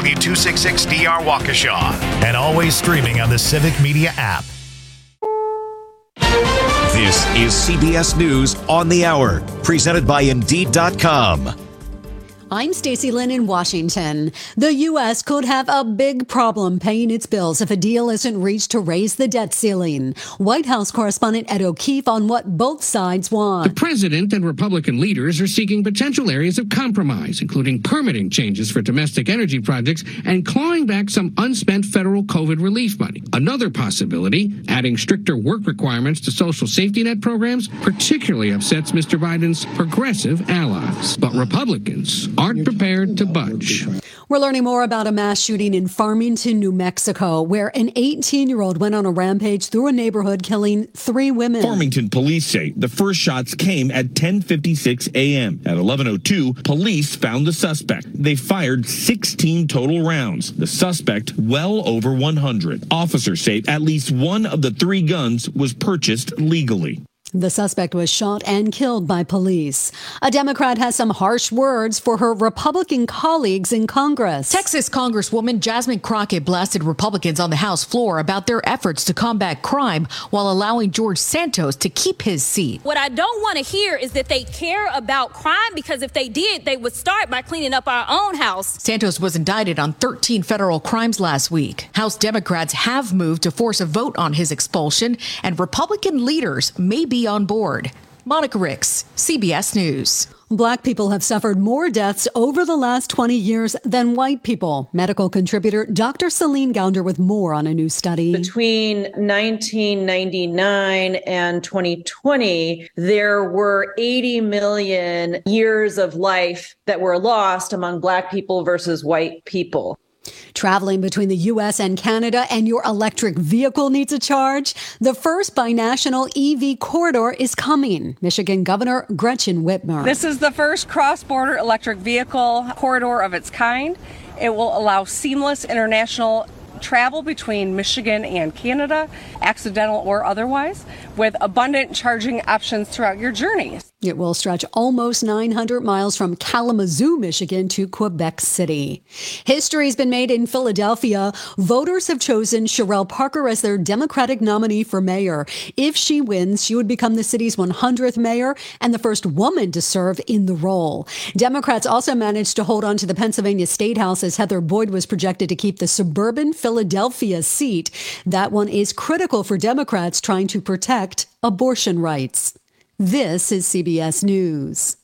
W266DR Waukesha, and always streaming on the Civic Media app. This is CBS News on the Hour, presented by Indeed.com. I'm Stacey Lynn in Washington. The U.S. could have a big problem paying its bills if a deal isn't reached to raise the debt ceiling. White House correspondent Ed O'Keefe on what both sides want. The president and Republican leaders are seeking potential areas of compromise, including permitting changes for domestic energy projects and clawing back some unspent federal COVID relief money. Another possibility, adding stricter work requirements to social safety net programs, particularly upsets Mr. Biden's progressive allies. But Republicans aren't prepared to budge. We're learning more about a mass shooting in Farmington, New Mexico, where an 18-year-old went on a rampage through a neighborhood, killing 3 women. Farmington police say the first shots came at 10:56 a.m. At 11:02, police found the suspect. They fired 16 total rounds. The suspect, well over 100. Officers say at least one of the 3 guns was purchased legally. The suspect was shot and killed by police. A Democrat has some harsh words for her Republican colleagues in Congress. Texas Congresswoman Jasmine Crockett blasted Republicans on the House floor about their efforts to combat crime while allowing George Santos to keep his seat. What I don't want to hear is that they care about crime, because if they did, they would start by cleaning up our own house. Santos was indicted on 13 federal crimes last week. House Democrats have moved to force a vote on his expulsion, and Republican leaders may be on board. Monica Ricks, CBS News. Black people have suffered more deaths over the last 20 years than white people. Medical contributor Dr. Celine Gounder with more on a new study. Between 1999 and 2020, there were 80 million years of life that were lost among Black people versus white people. Traveling between the U.S. and Canada and your electric vehicle needs a charge? The first binational EV corridor is coming. Michigan Governor Gretchen Whitmer. This is the first cross-border electric vehicle corridor of its kind. It will allow seamless international travel between Michigan and Canada, accidental or otherwise, with abundant charging options throughout your journeys. It will stretch almost 900 miles from Kalamazoo, Michigan to Quebec City. History's been made in Philadelphia. Voters have chosen Sherelle Parker as their Democratic nominee for mayor. If she wins, she would become the city's 100th mayor and the first woman to serve in the role. Democrats also managed to hold on to the Pennsylvania State House as Heather Boyd was projected to keep the suburban Philadelphia seat. That one is critical for Democrats trying to protect abortion rights. This is CBS News.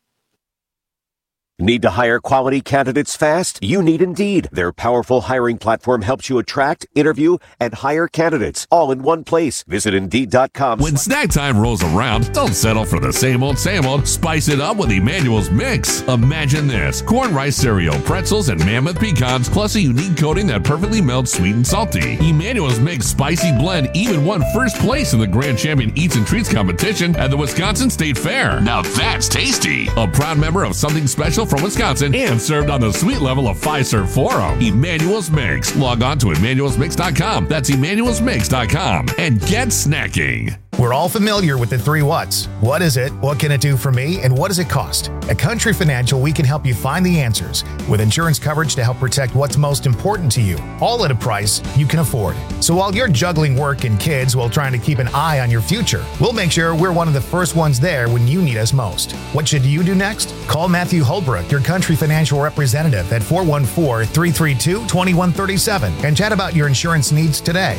Need to hire quality candidates fast? You need Indeed. Their powerful hiring platform helps you attract, interview, and hire candidates all in one place. Visit Indeed.com. When snack time rolls around, don't settle for the same old, same old. Spice it up with Emmanuel's Mix. Imagine this: corn, rice cereal, pretzels, and mammoth pecans, plus a unique coating that perfectly melts sweet and salty. Emmanuel's Mix Spicy Blend even won first place in the Grand Champion Eats and Treats competition at the Wisconsin State Fair. Now that's tasty. A proud member of Something Special from Wisconsin and served on the sweet level of Fiserv Forum. Emmanuel's Mix. Log on to Emmanuel'sMix.com. That's Emmanuel'sMix.com. And get snacking. We're all familiar with the 3 whats. What is it? What can it do for me? And what does it cost? At Country Financial, we can help you find the answers with insurance coverage to help protect what's most important to you, all at a price you can afford. So while you're juggling work and kids while trying to keep an eye on your future, we'll make sure we're one of the first ones there when you need us most. What should you do next? Call Matthew Holbrook, your Country Financial representative, at 414-332-2137 and chat about your insurance needs today.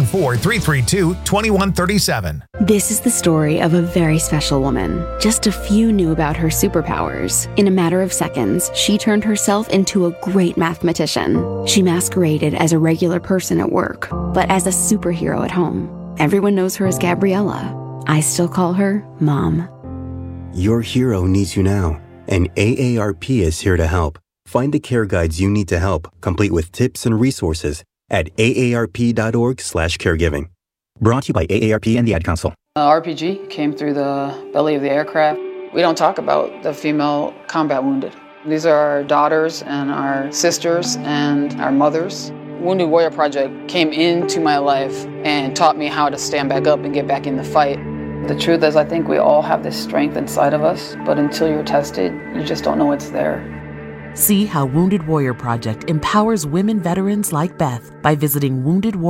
414-332-2137. This is the story of a very special woman. Just a few knew about her superpowers. In a matter of seconds, she turned herself into a great mathematician. She masqueraded as a regular person at work, but as a superhero at home. Everyone knows her as Gabriella. I still call her Mom. Your hero needs you now, and AARP is here to help. Find the care guides you need to help, complete with tips and resources at aarp.org/caregiving. Brought to you by AARP and the Ad Council. RPG came through the belly of the aircraft. We don't talk about the female combat wounded. These are our daughters and our sisters and our mothers. Wounded Warrior Project came into my life and taught me how to stand back up and get back in the fight. The truth is, I think we all have this strength inside of us, but until you're tested, you just don't know it's there. See how Wounded Warrior Project empowers women veterans like Beth by visiting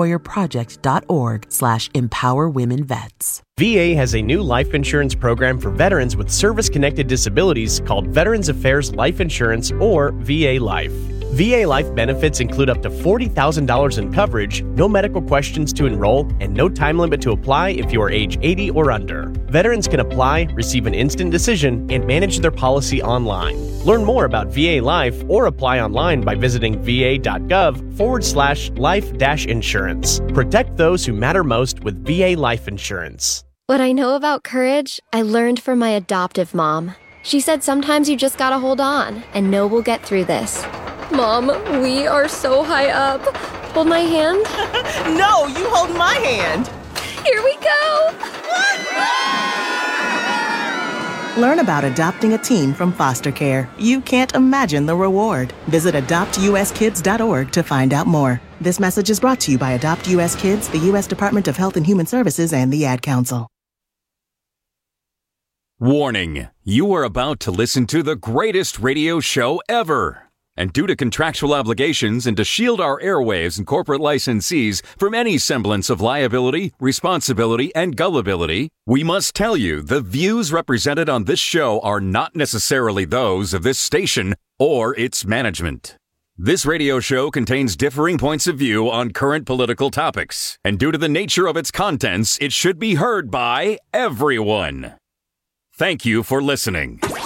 woundedwarriorproject.org/empowerwomenvets. VA has a new life insurance program for veterans with service-connected disabilities called Veterans Affairs Life Insurance, or VA Life. VA Life benefits include up to $40,000 in coverage, no medical questions to enroll, and no time limit to apply if you are age 80 or under. Veterans can apply, receive an instant decision, and manage their policy online. Learn more about VA Life or apply online by visiting va.gov/life-insurance. Protect those who matter most with VA Life Insurance. What I know about courage, I learned from my adoptive mom. She said sometimes you just gotta hold on and know we'll get through this. Mom, we are so high up. Hold my hand. No, you hold my hand. Here we go. Learn about adopting a teen from foster care. You can't imagine the reward. Visit adoptuskids.org to find out more. This message is brought to you by Adopt US Kids, the U.S. Department of Health and Human Services, and the Ad Council. Warning, you are about to listen to the greatest radio show ever. And due to contractual obligations and to shield our airwaves and corporate licensees from any semblance of liability, responsibility, and gullibility, we must tell you the views represented on this show are not necessarily those of this station or its management. This radio show contains differing points of view on current political topics, and due to the nature of its contents, it should be heard by everyone. Thank you for listening. 3,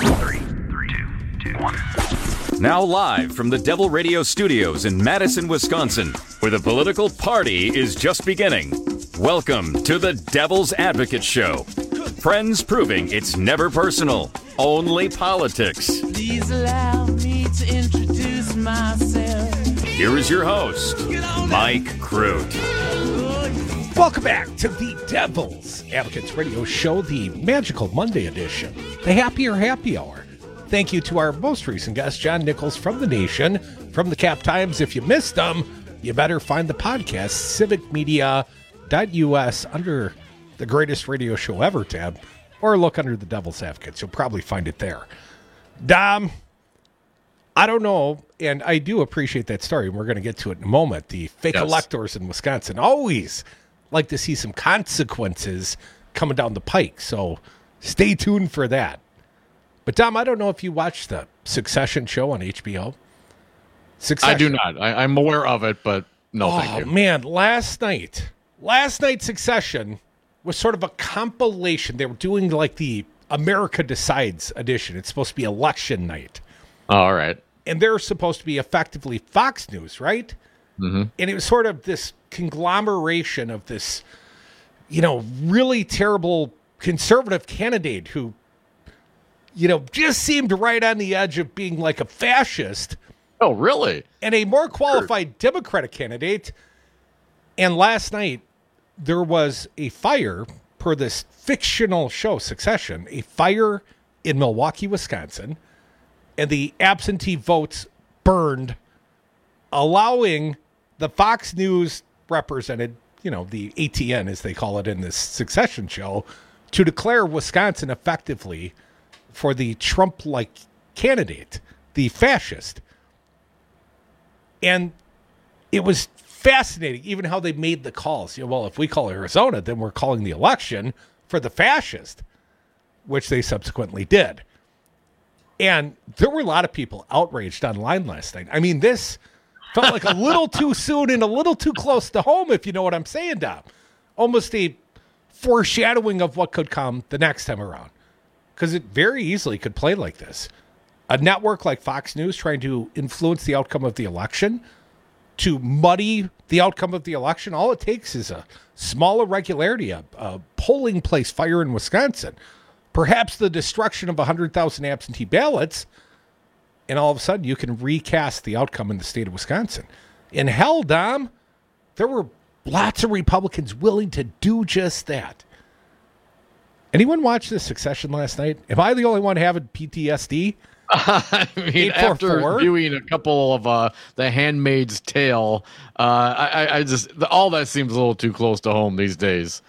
2, 1. Now live from the Devil Radio Studios in Madison, Wisconsin, where the political party is just beginning. Welcome to the Devil's Advocate Show. Friends proving it's never personal, only politics. Please allow me to introduce myself. Here is your host, Mike Crute. Welcome back to the Devil's Advocates Radio Show, the Magical Monday edition, the Happier Happy Hour. Thank you to our most recent guest, John Nichols from The Nation, from the Cap Times. If you missed them, you better find the podcast, civicmedia.us, under the Greatest Radio Show Ever tab, or look under the Devil's Advocates. You'll probably find it there. Dom, I don't know, and I do appreciate that story, and we're going to get to it in a moment. The fake electors in Wisconsin always like to see some consequences coming down the pike, so stay tuned for that. But, Dom, I don't know if you watched the Succession show on HBO. I do not. I'm aware of it, but no, thank you. Oh, man, last night's Succession was sort of a compilation. They were doing like the America Decides edition. It's supposed to be election night. Oh, all right. And they're supposed to be effectively Fox News, right? Mm-hmm. And it was sort of this conglomeration of this, really terrible conservative candidate who, just seemed right on the edge of being like a fascist. Oh, really? And a more qualified Democratic candidate. And last night, there was a fire, per this fictional show, Succession, a fire in Milwaukee, Wisconsin, and the absentee votes burned, allowing the Fox News represented, the ATN, as they call it in this Succession show, to declare Wisconsin effectively for the Trump-like candidate, the fascist. And it was fascinating, even how they made the calls. Well, if we call Arizona, then we're calling the election for the fascist, which they subsequently did. And there were a lot of people outraged online last night. I mean, this felt like a little too soon and a little too close to home, if you know what I'm saying, Dom. Almost a foreshadowing of what could come the next time around. Because it very easily could play like this. A network like Fox News trying to influence the outcome of the election, to muddy the outcome of the election. All it takes is a small irregularity, a polling place fire in Wisconsin, perhaps the destruction of 100,000 absentee ballots, and all of a sudden you can recast the outcome in the state of Wisconsin. In hell, Dom, there were lots of Republicans willing to do just that. Anyone watch this Succession last night? Am I the only one having PTSD? I mean, after viewing a couple of The Handmaid's Tale, I just all that seems a little too close to home these days.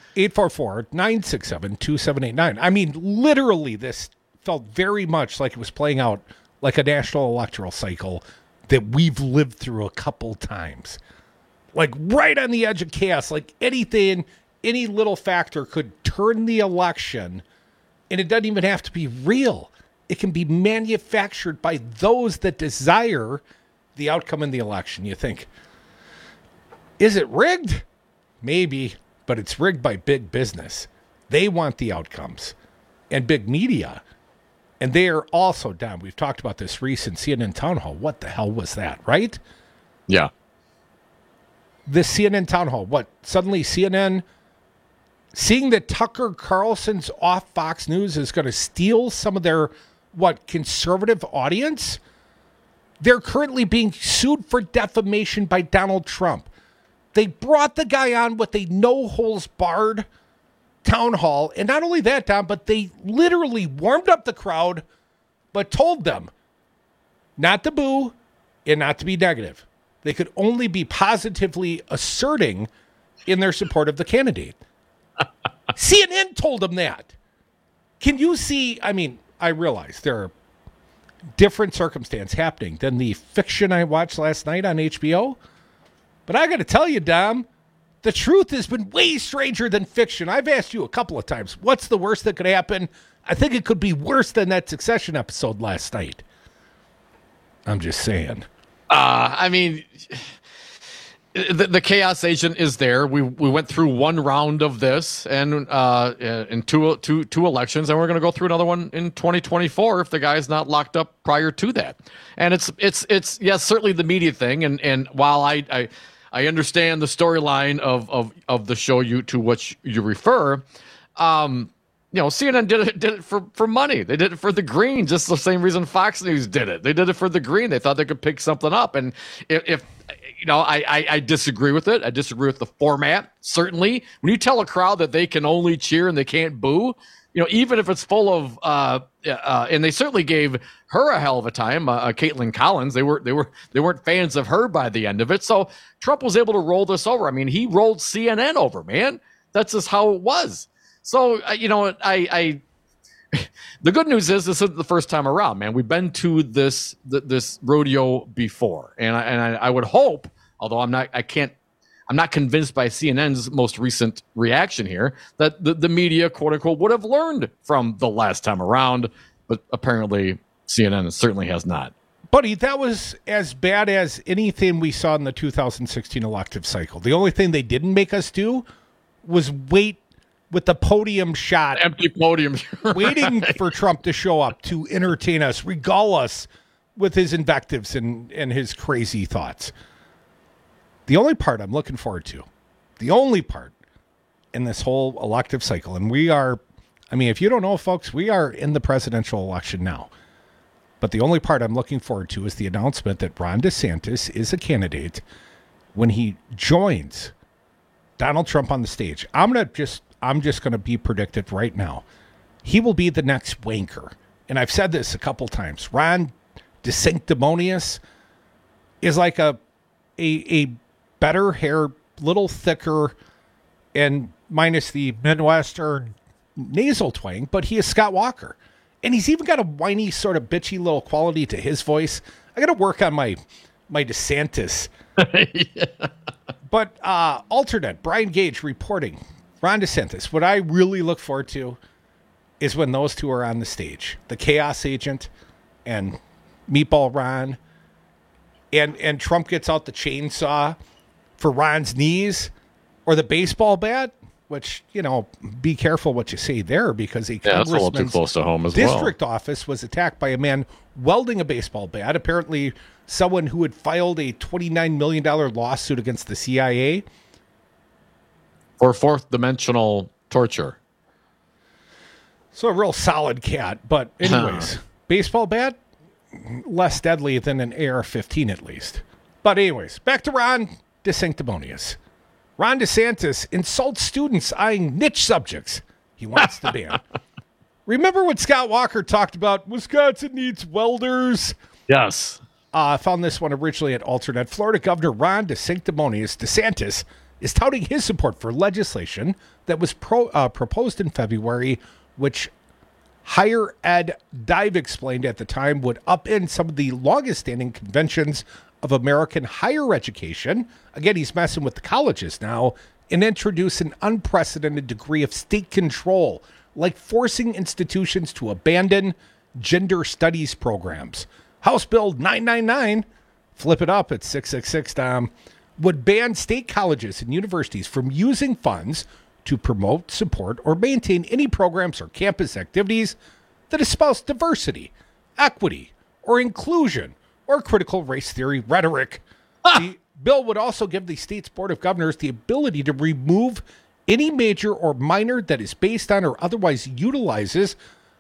844-967-2789. I mean, literally, this felt very much like it was playing out like a national electoral cycle that we've lived through a couple times. Like right on the edge of chaos, like anything, any little factor could turn the election, and it doesn't even have to be real. It can be manufactured by those that desire the outcome in the election. You think, is it rigged? Maybe, but it's rigged by big business. They want the outcomes, and big media. And they are also down. We've talked about this recent CNN town hall. What the hell was that, right? Yeah. This CNN town hall. What? Suddenly CNN, seeing that Tucker Carlson's off Fox News is going to steal some of their, conservative audience? They're currently being sued for defamation by Donald Trump. They brought the guy on with a no-holds-barred town hall, and not only that, Don, but they literally warmed up the crowd, but told them not to boo and not to be negative. They could only be positively asserting in their support of the candidate. CNN told them that. Can you see? I mean, I realize there are different circumstances happening than the fiction I watched last night on HBO, but I got to tell you, Dom, the truth has been way stranger than fiction. I've asked you a couple of times, what's the worst that could happen? I think it could be worse than that Succession episode last night. I'm just saying. I mean, the chaos agent is there. We went through one round of this and in two elections, and we're going to go through another one in 2024 if the guy's not locked up prior to that. And it's yes, certainly the media thing. And while I understand the storyline of the show to which you refer. CNN did it for money. They did it for the green, just the same reason Fox News did it. They did it for the green. They thought they could pick something up. And if I disagree with it. I disagree with the format. Certainly, when you tell a crowd that they can only cheer and they can't boo, even if it's full of and they certainly gave her a hell of a time, Caitlin Collins. They weren't fans of her by the end of it. So Trump was able to roll this over. I mean, he rolled CNN over, man. That's just how it was. So the good news is this isn't the first time around, man. We've been to this rodeo before, and I would hope, although I'm not convinced by CNN's most recent reaction here, that the media, quote unquote, would have learned from the last time around, but apparently CNN certainly has not. Buddy, that was as bad as anything we saw in the 2016 elective cycle. The only thing they didn't make us do was wait with the podium shot. Empty podium. Waiting for Trump to show up to entertain us, regale us with his invectives and his crazy thoughts. The only part I'm looking forward to, the only part in this whole elective cycle, and if you don't know, folks, we are in the presidential election now. But the only part I'm looking forward to is the announcement that Ron DeSantis is a candidate when he joins Donald Trump on the stage. I'm just going to be predictive right now. He will be the next wanker. And I've said this a couple times. Ron DeSanctimonious is like a better hair, little thicker, and minus the Midwestern nasal twang, but he is Scott Walker. And he's even got a whiny, sort of bitchy little quality to his voice. I got to work on my DeSantis. Yeah. But alternate, Brian Gage reporting, Ron DeSantis. What I really look forward to is when those two are on the stage. The chaos agent and Meatball Ron. And Trump gets out the chainsaw for Ron's knees or the baseball bat, which, be careful what you say there, because a that's a little too close to home as well. District office was attacked by a man welding a baseball bat, apparently someone who had filed a $29 million lawsuit against the CIA. For fourth dimensional torture. So a real solid cat. But anyways, baseball bat, less deadly than an AR-15 at least. But anyways, back to Ron DeSanctimonious. Ron DeSantis insults students eyeing niche subjects he wants to ban. Remember what Scott Walker talked about? Wisconsin needs welders. Yes. I found this one originally at Alternet. Florida Governor Ron DeSantis is touting his support for legislation that was proposed in February, which Higher Ed Dive explained at the time would upend some of the longest-standing conventions of American higher education. Again, he's messing with the colleges now, and introduce an unprecedented degree of state control, like forcing institutions to abandon gender studies programs. House Bill 999, flip it up at 666, Tom, would ban state colleges and universities from using funds to promote, support, or maintain any programs or campus activities that espouse diversity, equity, or inclusion, or critical race theory rhetoric. The bill would also give the state's Board of Governors the ability to remove any major or minor that is based on or otherwise utilizes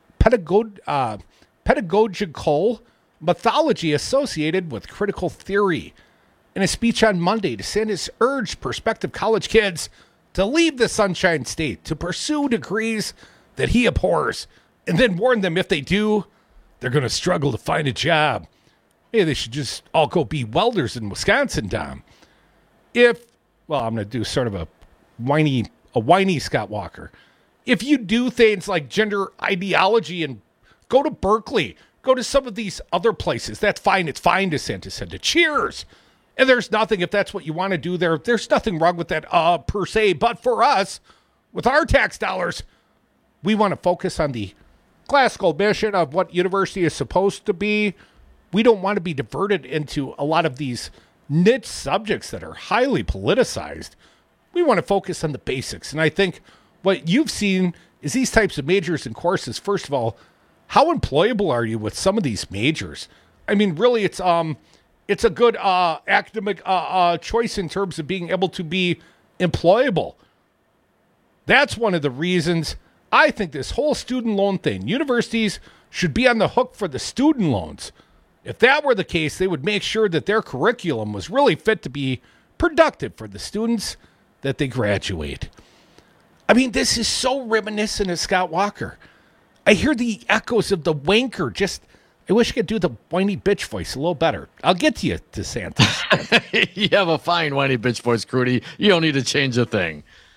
pedagogical mythology associated with critical theory. In a speech on Monday, DeSantis urged prospective college kids to leave the Sunshine State to pursue degrees that he abhors, and then warned them if they do, they're going to struggle to find a job. Hey, they should just all go be welders in Wisconsin, Tom. I'm going to do sort of a whiny Scott Walker. If you do things like gender ideology and go to Berkeley, go to some of these other places, that's fine. It's fine, DeSantis said to Cheers. And there's nothing, if that's what you want to do there, there's nothing wrong with that per se. But for us, with our tax dollars, we want to focus on the classical mission of what university is supposed to be. We don't want to be diverted into a lot of these niche subjects that are highly politicized. We want to focus on the basics. And I think what you've seen is these types of majors and courses. First of all, how employable are you with some of these majors? I mean, really, it's a good academic choice in terms of being able to be employable. That's one of the reasons I think this whole student loan thing, universities should be on the hook for the student loans. If that were the case, they would make sure that their curriculum was really fit to be productive for the students that they graduate. I mean, this is so reminiscent of Scott Walker. I hear the echoes of the wanker. I wish I could do the whiny bitch voice a little better. I'll get to you, DeSantis. You have a fine whiny bitch voice, Crudy. You don't need to change a thing.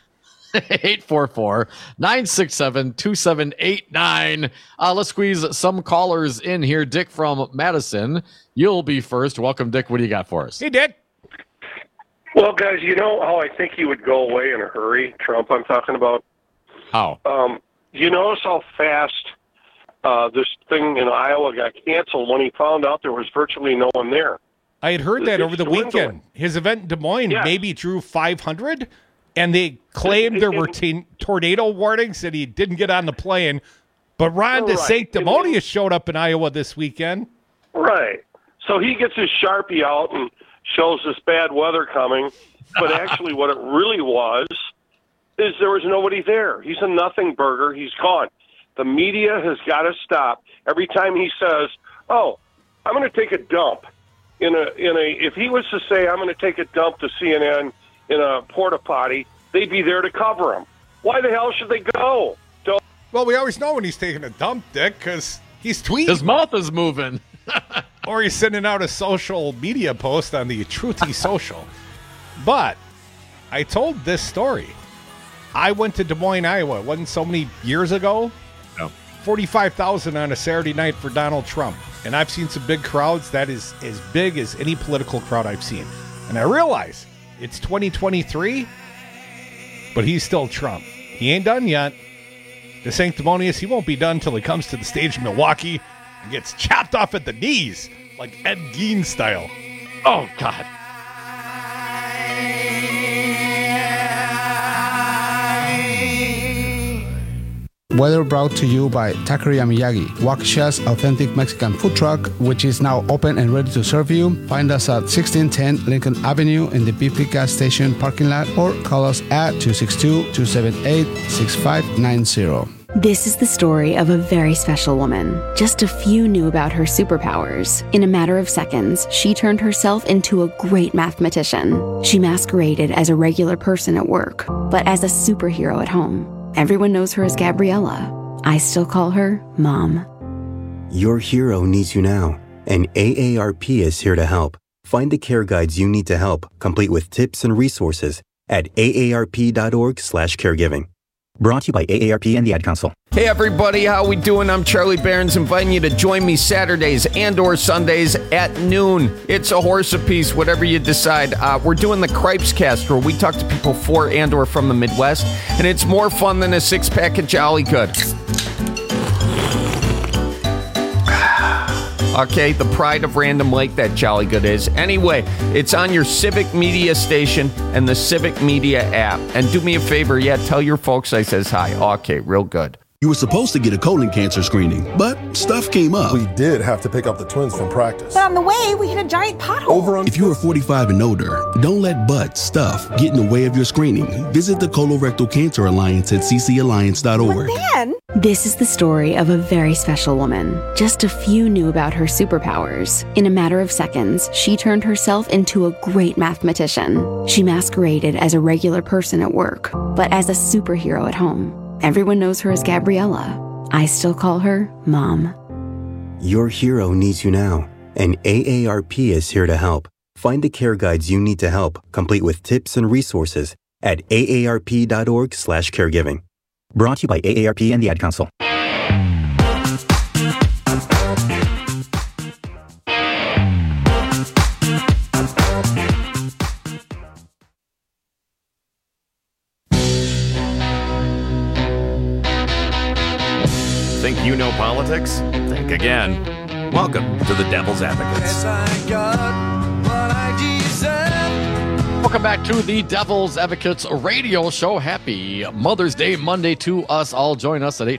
844-967-2789. Let's squeeze some callers in here. Dick from Madison, you'll be first. Welcome, Dick. What do you got for us? Hey, Dick. Well, guys, you know how I think he would go away in a hurry? Trump, I'm talking about. How? You notice how fast this thing in Iowa got canceled when he found out there was virtually no one there? I had heard that over the weekend. His event in Des Moines maybe drew 500, and they claimed there were tornado warnings and he didn't get on the plane. But Ron DeSanctimonious showed up in Iowa this weekend. Right. So he gets his Sharpie out and shows this bad weather coming. But actually what it really was is there was nobody there. He's a nothing burger. He's gone. The media has got to stop. Every time he says, "Oh, I'm going to take a dump," if he was to say, "I'm going to take a dump" to CNN in a porta potty, they'd be there to cover him. Why the hell should they go? Well, we always know when he's taking a dump, Dick, because he's tweeting. His mouth is moving. Or he's sending out a social media post on the Truthy Social. But I told this story. I went to Des Moines, Iowa. It wasn't so many years ago. No. 45,000 on a Saturday night for Donald Trump. And I've seen some big crowds. That is as big as any political crowd I've seen. And I realize it's 2023, but he's still Trump. He ain't done yet. DeSanctimonious, he won't be done until he comes to the stage in Milwaukee and gets chopped off at the knees like Ed Gein style. Oh, God. Weather brought to you by Taqueria Miyagi, Waukesha's authentic Mexican food truck, which is now open and ready to serve you. Find us at 1610 Lincoln Avenue in the BP gas station parking lot or call us at 262-278-6590. This is the story of a very special woman. Just a few knew about her superpowers. In a matter of seconds, she turned herself into a great mathematician. She masqueraded as a regular person at work, but as a superhero at home. Everyone knows her as Gabriella. I still call her Mom. Your hero needs you now, and AARP is here to help. Find the care guides you need to help, complete with tips and resources at aarp.org/caregiving. Brought to you by AARP and the Ad Council. Hey everybody, how we doing? I'm Charlie Barons, inviting you to join me Saturdays and/or Sundays at noon. It's a horse apiece, whatever you decide. We're doing the Cripes Cast, where we talk to people for and/or from the Midwest, and it's more fun than a six-pack of Jolly Good. Okay, the pride of Random Lake, that Jolly Good is. Anyway, it's on your Civic Media station and the Civic Media app. And do me a favor, tell your folks I says hi. Okay, real good. You were supposed to get a colon cancer screening, but stuff came up. We did have to pick up the twins from practice. But on the way, we hit a giant pothole. If you are 45 and older, don't let butt stuff get in the way of your screening. Visit the Colorectal Cancer Alliance at ccalliance.org. But then, This is the story of a very special woman. Just a few knew about her superpowers. In a matter of seconds, she turned herself into a great mathematician. She masqueraded as a regular person at work, but as a superhero at home. Everyone knows her as Gabriella. I still call her Mom. Your hero needs you now, and AARP is here to help. Find the care guides you need to help, complete with tips and resources at aarp.org/caregiving. Brought to you by AARP and the Ad Council. Think you know politics? Think again. Welcome to the Devil's Advocates. Welcome back to the Devil's Advocates radio show. Happy Mother's Day Monday to us all. Join us at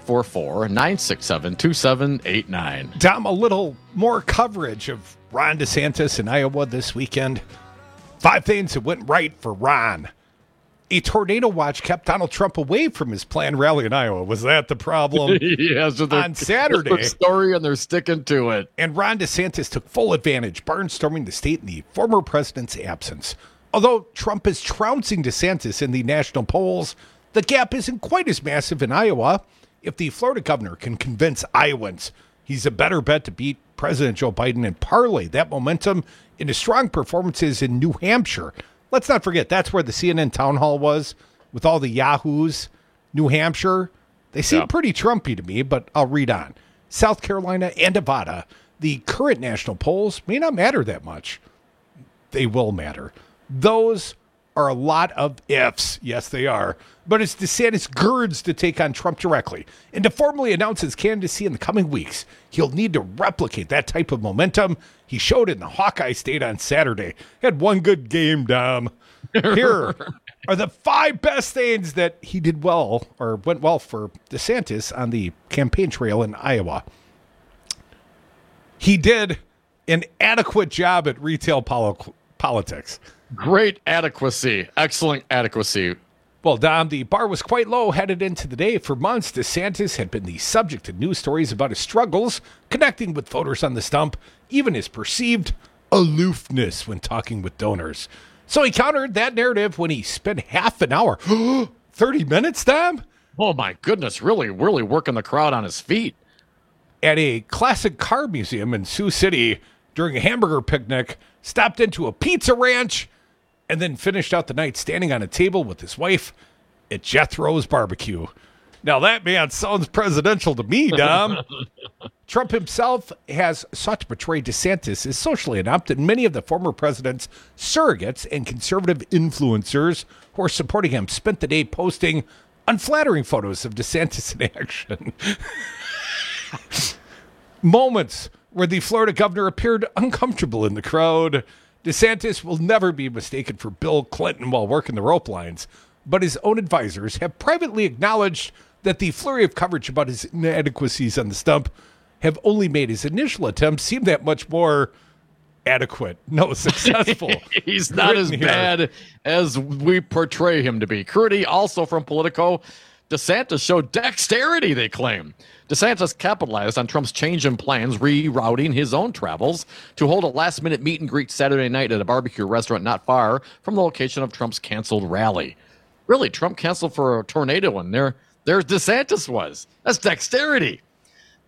844-967-2789. Tom, a little more coverage of Ron DeSantis in Iowa this weekend. 5 things that went right for Ron. A tornado watch kept Donald Trump away from his planned rally in Iowa. Was that the problem? Yes, on Saturday. Their story, and they're sticking to it. And Ron DeSantis took full advantage, barnstorming the state in the former president's absence. Although Trump is trouncing DeSantis in the national polls, the gap isn't quite as massive in Iowa. If the Florida governor can convince Iowans he's a better bet to beat President Joe Biden and parlay that momentum into strong performances in New Hampshire. Let's not forget, that's where the CNN town hall was with all the yahoos. New Hampshire, they seem pretty Trumpy to me, but I'll read on. South Carolina and Nevada, the current national polls may not matter that much. They will matter. Those are a lot of ifs. Yes, they are. But as DeSantis girds to take on Trump directly and to formally announce his candidacy in the coming weeks, he'll need to replicate that type of momentum he showed in the Hawkeye State on Saturday. Had one good game, Dom. Here are the 5 best things that he did well or went well for DeSantis on the campaign trail in Iowa. He did an adequate job at retail politics. Great adequacy. Excellent adequacy. Well, Dom, the bar was quite low headed into the day. For months, DeSantis had been the subject of news stories about his struggles connecting with voters on the stump, even his perceived aloofness when talking with donors. So he countered that narrative when he spent half an hour, 30 minutes, Dom? Oh, my goodness. Really working the crowd on his feet. At a classic car museum in Sioux City during a hamburger picnic, stopped into a pizza ranch, and then finished out the night standing on a table with his wife at Jethro's Barbecue. Now, that man sounds presidential to me, Dom. Trump himself has sought to portray DeSantis as socially inept, and many of the former president's surrogates and conservative influencers who are supporting him spent the day posting unflattering photos of DeSantis in action. Moments where the Florida governor appeared uncomfortable in the crowd. DeSantis will never be mistaken for Bill Clinton while working the rope lines, but his own advisors have privately acknowledged that the flurry of coverage about his inadequacies on the stump have only made his initial attempts seem that much more adequate. No, successful. He's not as bad as we portray him to be. Crudy, also from Politico, DeSantis showed dexterity, they claim. DeSantis capitalized on Trump's change in plans, rerouting his own travels to hold a last-minute meet-and-greet Saturday night at a barbecue restaurant not far from the location of Trump's canceled rally. Really, Trump canceled for a tornado, and there DeSantis was. That's dexterity.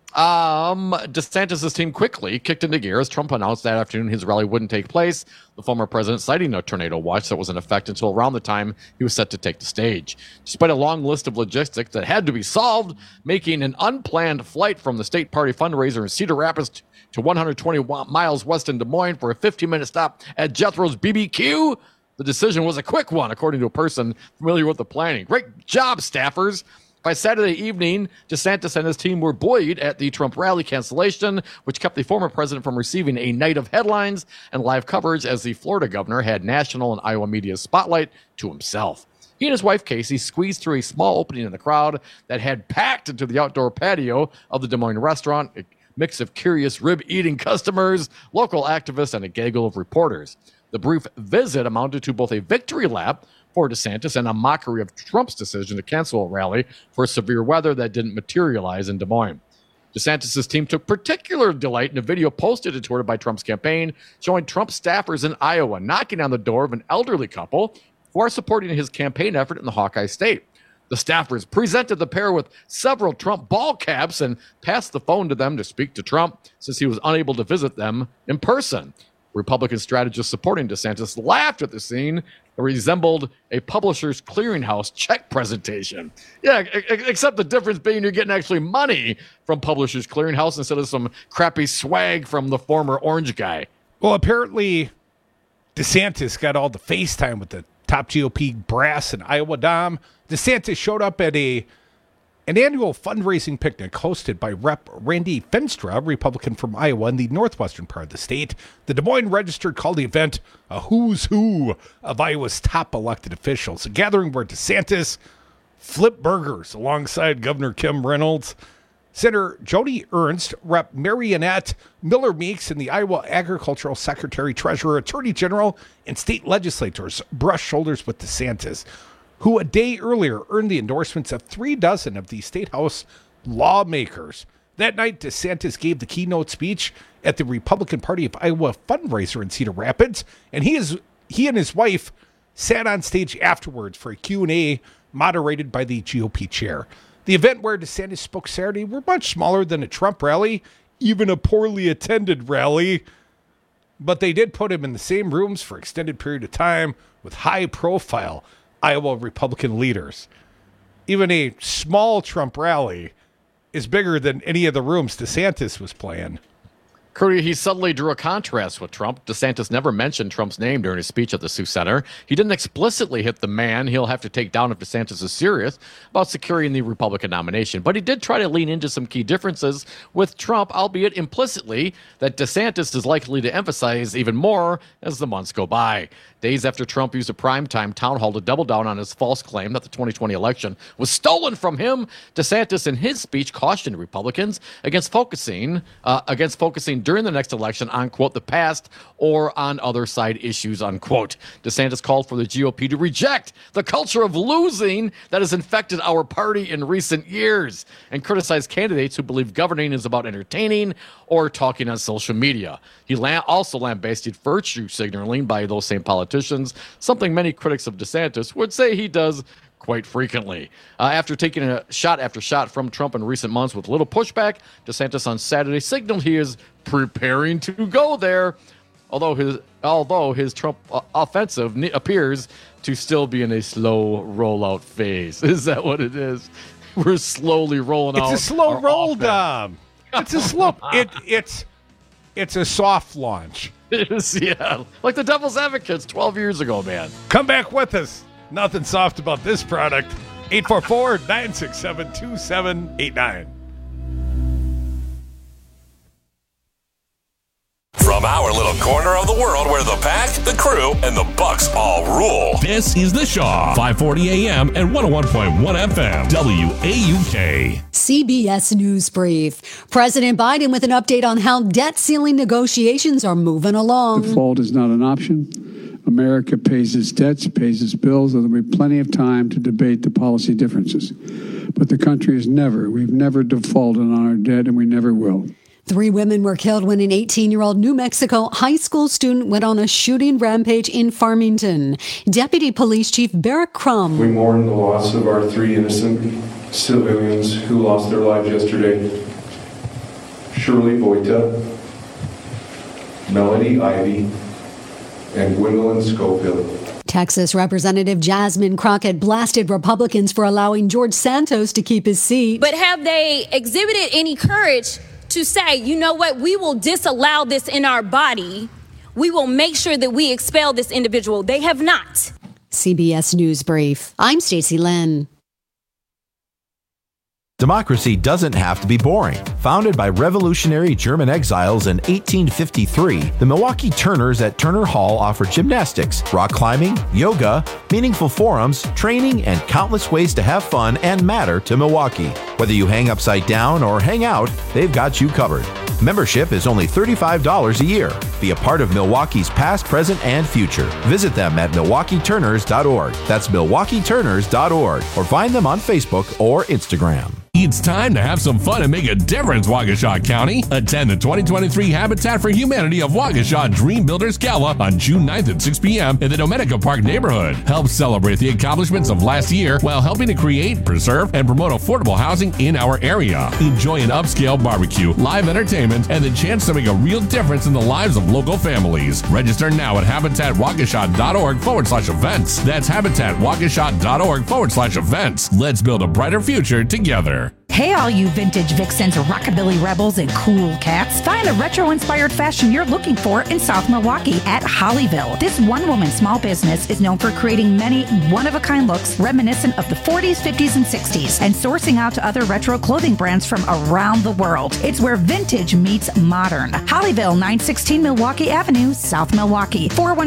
DeSantis' team quickly kicked into gear as Trump announced that afternoon his rally wouldn't take place, the former president citing a tornado watch that was in effect until around the time he was set to take the stage. Despite a long list of logistics that had to be solved, making an unplanned flight from the state party fundraiser in Cedar Rapids to 120 miles west in Des Moines for a 15-minute stop at Jethro's BBQ, the decision was a quick one, according to a person familiar with the planning. Great job, staffers. By Saturday evening, DeSantis and his team were buoyed at the Trump rally cancellation, which kept the former president from receiving a night of headlines and live coverage as the Florida governor had national and Iowa media spotlight to himself. He and his wife, Casey, squeezed through a small opening in the crowd that had packed into the outdoor patio of the Des Moines restaurant, a mix of curious rib-eating customers, local activists, and a gaggle of reporters. The brief visit amounted to both a victory lap for DeSantis and a mockery of Trump's decision to cancel a rally for severe weather that didn't materialize in Des Moines. DeSantis' team took particular delight in a video posted and tweeted by Trump's campaign showing Trump staffers in Iowa knocking on the door of an elderly couple who are supporting his campaign effort in the Hawkeye state. The staffers presented the pair with several Trump ball caps and passed the phone to them to speak to Trump since he was unable to visit them in person. Republican strategists supporting DeSantis laughed at the scene. It resembled a Publishers Clearinghouse check presentation. Yeah, except the difference being you're getting actually money from Publishers Clearinghouse instead of some crappy swag from the former orange guy. Well, apparently DeSantis got all the FaceTime with the top GOP brass in Iowa. Dom, DeSantis showed up at an annual fundraising picnic hosted by Rep. Randy Fenstra, Republican from Iowa in the northwestern part of the state. The Des Moines Register called the event a who's who of Iowa's top elected officials, a gathering where DeSantis flipped burgers alongside Governor Kim Reynolds, Senator Joni Ernst, Rep. Marionette Miller Meeks, and the Iowa Agricultural Secretary, Treasurer, Attorney General, and state legislators brushed shoulders with DeSantis, who a day earlier earned the endorsements of 36 of the State House lawmakers. That night, DeSantis gave the keynote speech at the Republican Party of Iowa fundraiser in Cedar Rapids, and he and his wife sat on stage afterwards for a Q&A moderated by the GOP chair. The event where DeSantis spoke Saturday were much smaller than a Trump rally, even a poorly attended rally, but they did put him in the same rooms for extended period of time with high-profile Iowa Republican leaders. Even a small Trump rally is bigger than any of the rooms DeSantis was playing. Cody, he suddenly drew a contrast with Trump. DeSantis never mentioned Trump's name during his speech at the Sioux Center. He didn't explicitly hit the man he'll have to take down if DeSantis is serious about securing the Republican nomination. But he did try to lean into some key differences with Trump, albeit implicitly, that DeSantis is likely to emphasize even more as the months go by. Days after Trump used a primetime town hall to double down on his false claim that the 2020 election was stolen from him, DeSantis in his speech cautioned Republicans against focusing during the next election on, quote, the past or on other side issues, unquote. DeSantis called for the GOP to reject the culture of losing that has infected our party in recent years and criticized candidates who believe governing is about entertaining or talking on social media. He also lambasted virtue signaling by those same politicians, something many critics of DeSantis would say he does quite frequently. After taking a shot after shot from Trump in recent months with little pushback, DeSantis on Saturday signaled he is preparing to go there, although his Trump offensive appears to still be in a slow rollout phase. Is that what it is? We're slowly rolling out. It's a slow roll, Dom. It's a slow. It's a soft launch. It is, yeah, like the Devil's Advocates 12 years ago, man. Come back with us. Nothing soft about this product. 844-967-2789. From our little corner of the world where the pack, the crew, and the Bucks all rule. This is The Shaw, 540 AM and 101.1 FM, WAUK. CBS News Brief. President Biden with an update on how debt ceiling negotiations are moving along. Default is not an option. America pays its debts, pays its bills, and there'll be plenty of time to debate the policy differences. But the country we've never defaulted on our debt, and we never will. 3 women were killed when an 18-year-old New Mexico high school student went on a shooting rampage in Farmington. Deputy Police Chief Barrett Crum. We mourn the loss of our 3 innocent civilians who lost their lives yesterday. Shirley Voita, Melody Ivy, and Gwendolyn Schofield. Texas Representative Jasmine Crockett blasted Republicans for allowing George Santos to keep his seat. But have they exhibited any courage to say, you know what, we will disallow this in our body. We will make sure that we expel this individual. They have not. CBS News Brief. I'm Stacey Lynn. Democracy doesn't have to be boring. Founded by revolutionary German exiles in 1853, the Milwaukee Turners at Turner Hall offer gymnastics, rock climbing, yoga, meaningful forums, training, and countless ways to have fun and matter to Milwaukee. Whether you hang upside down or hang out, they've got you covered. Membership is only $35 a year. Be a part of Milwaukee's past, present, and future. Visit them at MilwaukeeTurners.org. That's MilwaukeeTurners.org. Or find them on Facebook or Instagram. It's time to have some fun and make a difference, Waukesha County. Attend the 2023 Habitat for Humanity of Waukesha Dream Builders Gala on June 9th at 6 p.m. in the Dominica Park neighborhood. Help celebrate the accomplishments of last year while helping to create, preserve, and promote affordable housing in our area. Enjoy an upscale barbecue, live entertainment, and the chance to make a real difference in the lives of local families. Register now at HabitatWaukesha.org/events. That's HabitatWaukesha.org/events. Let's build a brighter future together. Hey, all you vintage vixens, rockabilly rebels, and cool cats. Find the retro-inspired fashion you're looking for in South Milwaukee at Hollyville. This one-woman small business is known for creating many one-of-a-kind looks reminiscent of the 40s, 50s, and 60s, and sourcing out to other retro clothing brands from around the world. It's where vintage meets modern. Hollyville, 916 Milwaukee Avenue, South Milwaukee.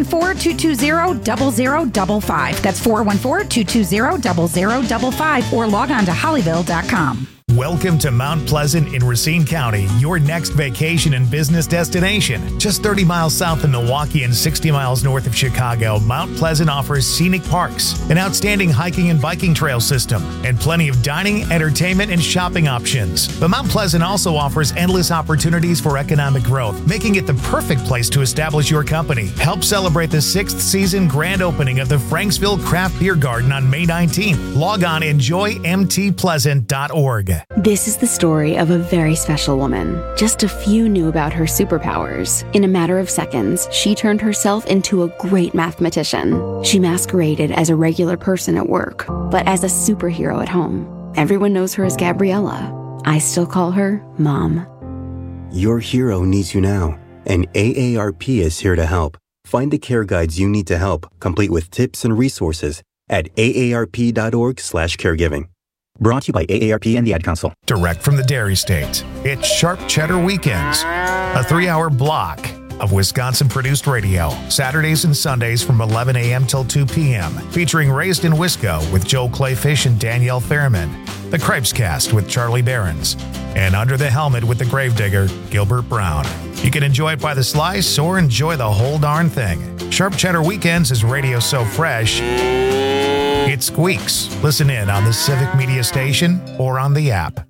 414-220-0055. That's 414-220-0055, or log on to hollyville.com. Welcome to Mount Pleasant in Racine County, your next vacation and business destination. Just 30 miles south of Milwaukee and 60 miles north of Chicago, Mount Pleasant offers scenic parks, an outstanding hiking and biking trail system, and plenty of dining, entertainment, and shopping options. But Mount Pleasant also offers endless opportunities for economic growth, making it the perfect place to establish your company. Help celebrate the 6th season grand opening of the Franksville Craft Beer Garden on May 19th. Log on enjoymtpleasant.org. This is the story of a very special woman. Just a few knew about her superpowers. In a matter of seconds, she turned herself into a great mathematician. She masqueraded as a regular person at work, but as a superhero at home. Everyone knows her as Gabriella. I still call her Mom. Your hero needs you now, and AARP is here to help. Find the care guides you need to help, complete with tips and resources at aarp.org/caregiving. Brought to you by AARP and the Ad Council. Direct from the Dairy State, it's Sharp Cheddar Weekends, a 3-hour block of Wisconsin-produced radio, Saturdays and Sundays from 11 a.m. till 2 p.m., featuring Raised in Wisco with Joe Clayfish and Danielle Fairman, The Cripes Cast with Charlie Behrens, and Under the Helmet with the Gravedigger, Gilbert Brown. You can enjoy it by the slice or enjoy the whole darn thing. Sharp Cheddar Weekends is radio so fresh, it squeaks. Listen in on the Civic Media Station or on the app.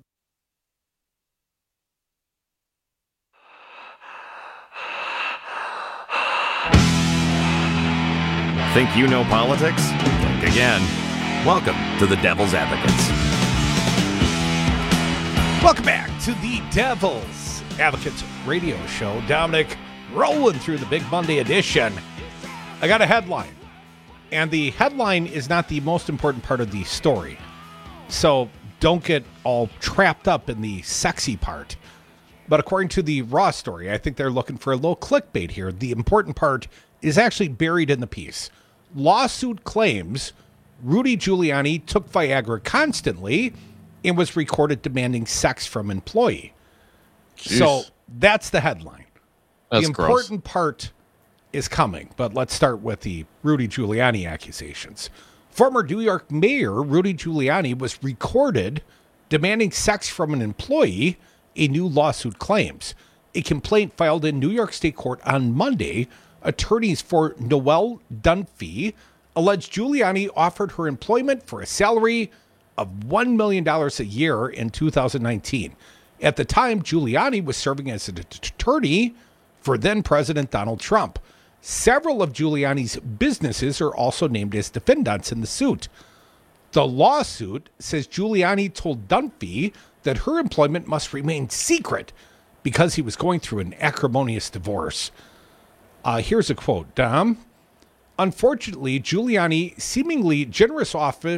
Think you know politics? Think again. Welcome to the Devil's Advocates. Welcome back to the Devil's Advocates radio show. Dominic rolling through the Big Monday edition. I got a headline, and the headline is not the most important part of the story. So don't get all trapped up in the sexy part. But according to the Raw story, I think they're looking for a little clickbait here. The important part is actually buried in the piece. Lawsuit claims Rudy Giuliani took Viagra constantly and was recorded demanding sex from employee. Jeez. So that's the headline. That's the important part is coming, but let's start with the Rudy Giuliani accusations. Former New York Mayor Rudy Giuliani was recorded demanding sex from an employee, a new lawsuit claims. A complaint filed in New York State Court on Monday, attorneys for Noelle Dunphy alleged Giuliani offered her employment for a salary of $1 million a year in 2019. At the time, Giuliani was serving as an attorney for then-President Donald Trump. Several of Giuliani's businesses are also named as defendants in the suit. The lawsuit says Giuliani told Dunphy that her employment must remain secret because he was going through an acrimonious divorce. Here's a quote, Dom. Unfortunately, Giuliani's seemingly generous offers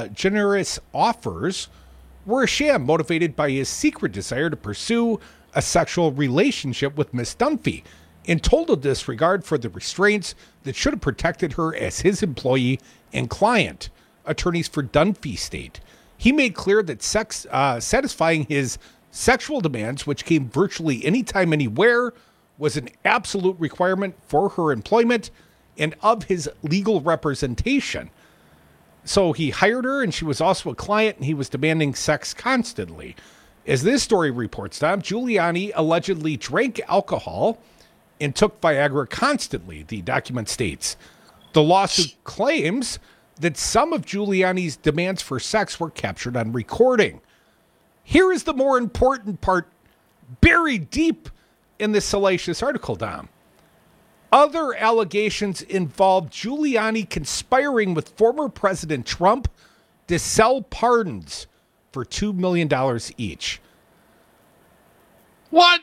were a sham motivated by his secret desire to pursue a sexual relationship with Miss Dunphy, in total disregard for the restraints that should have protected her as his employee and client, attorneys for Dunphy state. He made clear that satisfying his sexual demands, which came virtually anytime, anywhere, was an absolute requirement for her employment and of his legal representation. So he hired her, and she was also a client, and he was demanding sex constantly. As this story reports, Tom, Giuliani allegedly drank alcohol and took Viagra constantly, the document states. The lawsuit claims that some of Giuliani's demands for sex were captured on recording. Here is the more important part, buried deep in this salacious article, Dom. Other allegations involve Giuliani conspiring with former President Trump to sell pardons for $2 million each. What?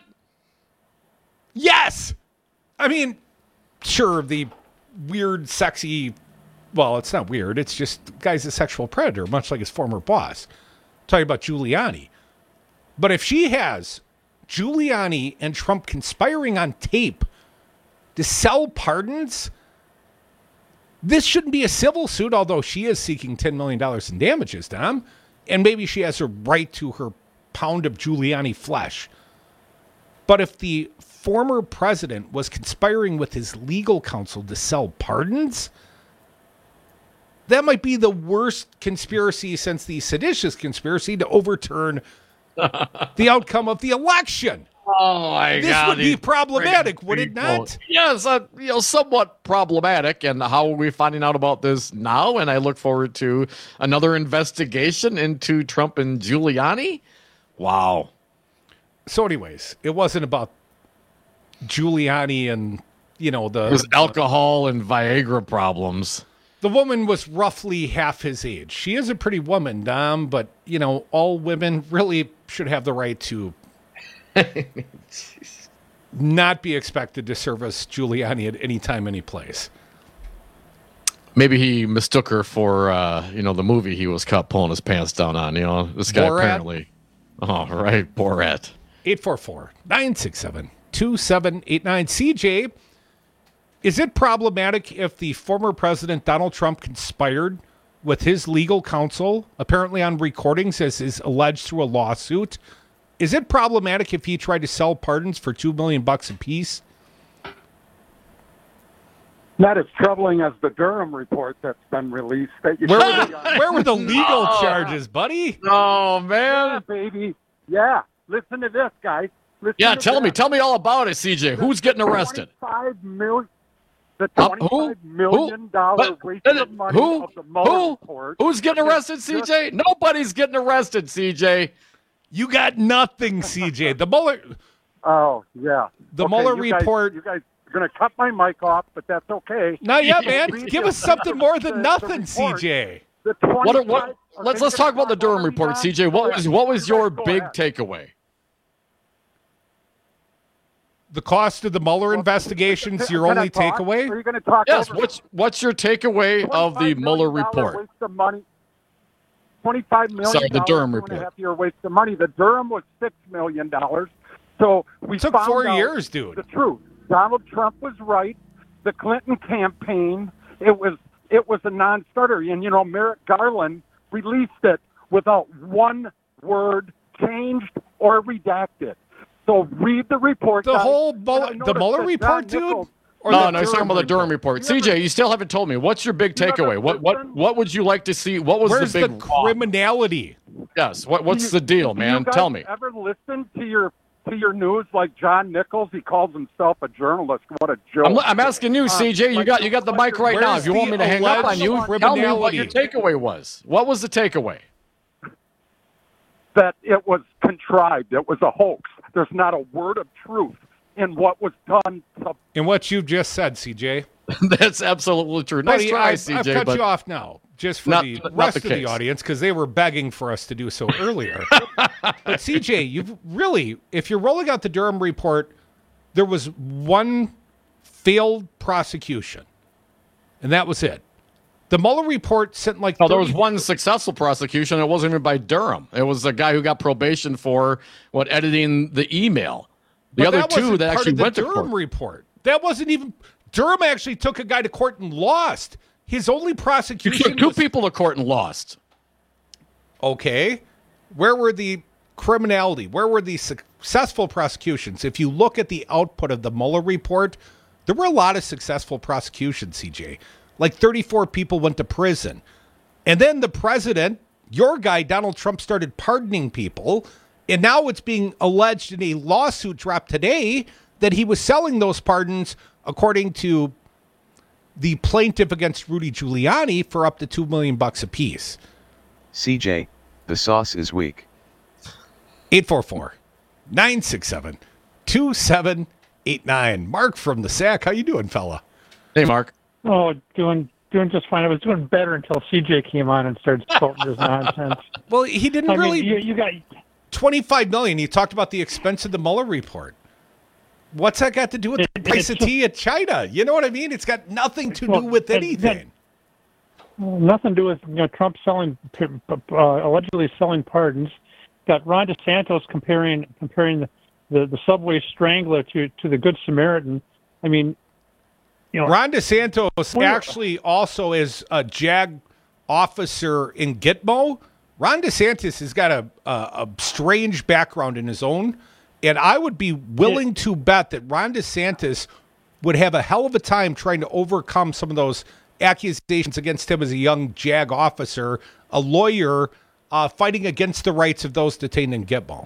Yes! I mean, sure, the weird, sexy, well, it's not weird. It's just the guy's a sexual predator, much like his former boss. Talking about Giuliani. But if she has Giuliani and Trump conspiring on tape to sell pardons, this shouldn't be a civil suit, although she is seeking $10 million in damages, Dom. And maybe she has a right to her pound of Giuliani flesh. But if the former president was conspiring with his legal counsel to sell pardons, that might be the worst conspiracy since the seditious conspiracy to overturn the outcome of the election. Oh my God! This would be problematic, would it not? Yes, somewhat problematic. And how are we finding out about this now? And I look forward to another investigation into Trump and Giuliani. Wow. So, anyways, it wasn't about Giuliani and it was alcohol and Viagra problems. The woman was roughly half his age. She is a pretty woman, Dom, but all women really should have the right to not be expected to service Giuliani at any time, any place. Maybe he mistook her for, the movie he was caught pulling his pants down on. This guy Borat? Apparently. Oh, right, Borat. 844-967-2789. CJ, is it problematic if the former president Donald Trump conspired with his legal counsel, apparently on recordings as is alleged through a lawsuit? Is it problematic if he tried to sell pardons for $2 million a piece? Not as troubling as the Durham report that's been released. Where were the legal charges, buddy? Oh, man. Yeah, baby. Yeah. Listen to this, guys. Tell me all about it, CJ. Who's getting arrested? $25 million. The $25 million waste of money of the Mueller report. Who's getting arrested, CJ? Nobody's getting arrested, CJ. You got nothing, CJ. The Mueller. Oh, yeah. The Mueller report. You guys are going to cut my mic off, but that's okay. Not yet, man. Give us something more than nothing, CJ. Let's talk about the Durham report, CJ. What was your big takeaway? The cost of the Mueller investigation's your only takeaway? Are you going to talk? Yes. What's your takeaway of the Mueller report? Waste of money. $25 million. Sorry, the Durham report. 2.5 year waste of money. The Durham was $6 million. So we took found 4 out years, dude. The truth. Donald Trump was right. The Clinton campaign, it was a non-starter. And Merrick Garland released it without one word changed or redacted. So read the report. The Mueller report, dude? No, he's talking about the Durham report. CJ, you still haven't told me. What's your big takeaway? What would you like to see? What was Where's the big the criminality? Yes. What's the deal, man? Tell me. Ever listen to your news like John Nichols? He calls himself a journalist. What a joke! I'm asking you, CJ. You got the mic right now. If you want me to hang up on you, tell me what your takeaway was. What was the takeaway? That it was contrived. It was a hoax. There's not a word of truth in what was done. In what you just said, CJ. That's absolutely true. Buddy, Nice try, CJ. I've cut you off now. just for the rest of the audience, because they were begging for us to do so earlier. But CJ, you've really, if you're rolling out the Durham report, there was one failed prosecution, and that was it. The Mueller report sent like... No, there was one successful prosecution. It wasn't even by Durham. It was the guy who got probation for, editing the email. The other two that actually went to court. Durham report. That wasn't even... Durham actually took a guy to court and lost. His only prosecution... You took two people to court and lost. Okay. Where were the criminality? Where were the successful prosecutions? If you look at the output of the Mueller report, there were a lot of successful prosecutions, CJ. Like 34 people went to prison. And then the president, your guy, Donald Trump, started pardoning people. And now it's being alleged in a lawsuit dropped today that he was selling those pardons, according to the plaintiff against Rudy Giuliani, for up to $2 million a piece. CJ, the sauce is weak. 844-967-2789. Mark from the SAC. How you doing, fella? Hey, Mark. Oh, doing just fine. I was doing better until CJ came on and started quoting his nonsense. Well, he didn't really. You got $25 million. He talked about the expense of the Mueller report. What's that got to do with the price of tea at China? You know what I mean? It's got nothing to do with anything. Nothing to do with Trump allegedly selling pardons. Got Ron DeSantis comparing the subway strangler to the Good Samaritan. I mean, Ron DeSantis actually also is a JAG officer in Gitmo. Ron DeSantis has got a strange background in his own, and I would be willing to bet that Ron DeSantis would have a hell of a time trying to overcome some of those accusations against him as a young JAG officer, a lawyer fighting against the rights of those detained in Gitmo.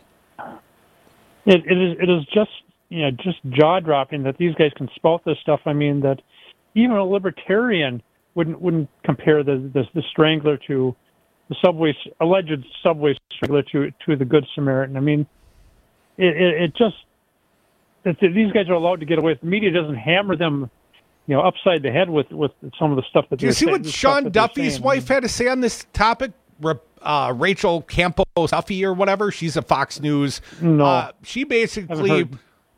It is just jaw-dropping that these guys can spout this stuff. I mean, that even a libertarian wouldn't compare the strangler to the alleged subway strangler to the Good Samaritan. I mean, these guys are allowed to get away. The media doesn't hammer them, upside the head with some of the stuff that. Do you see what Sean Duffy's wife had to say on this topic? Rachel Campos Duffy or whatever. She's a Fox News. No, she basically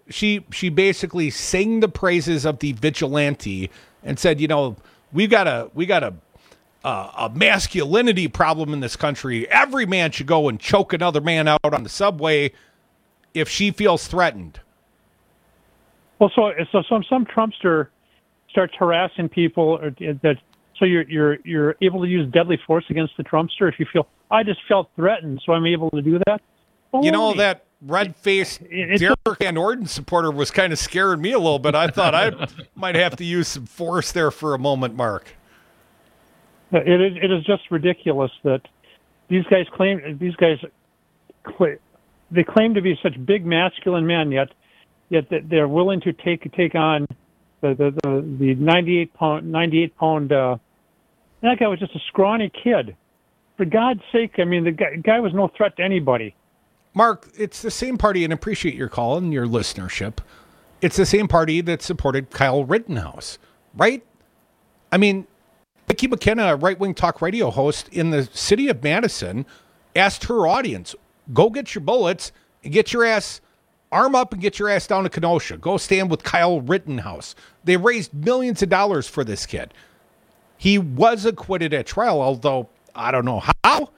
sang the praises of the vigilante and said, we got a masculinity problem in this country. Every man should go and choke another man out on the subway if she feels threatened. Well, so some Trumpster starts harassing people so you're able to use deadly force against the Trumpster if you feel, I just felt threatened, so I'm able to do that. That red-faced Derek Van Orden supporter was kind of scaring me a little bit. I thought I might have to use some force there for a moment, Mark. It is just ridiculous that these guys claim to be such big masculine men, yet they're willing to take on the 98 pound. That guy was just a scrawny kid. For God's sake, I mean, the guy was no threat to anybody. Mark, it's the same party, and appreciate your call and your listenership. It's the same party that supported Kyle Rittenhouse, right? I mean, Nikki McKenna, a right-wing talk radio host in the city of Madison, asked her audience, go get your bullets and get your ass, arm up and get your ass down to Kenosha. Go stand with Kyle Rittenhouse. They raised millions of dollars for this kid. He was acquitted at trial, although I don't know how.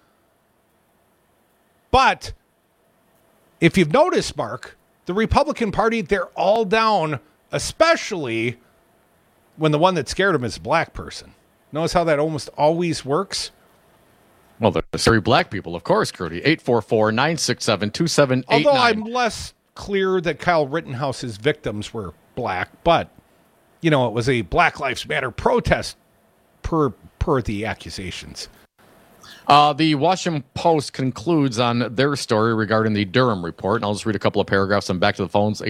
But if you've noticed, Mark, the Republican Party, they're all down, especially when the one that scared him is a black person. Notice how that almost always works? Well, they're scary black people, of course, Crudy. 844-967-2789. Although I'm less clear that Kyle Rittenhouse's victims were black, but, it was a Black Lives Matter protest per the accusations. The Washington Post concludes on their story regarding the Durham report, and I'll just read a couple of paragraphs and back to the phones,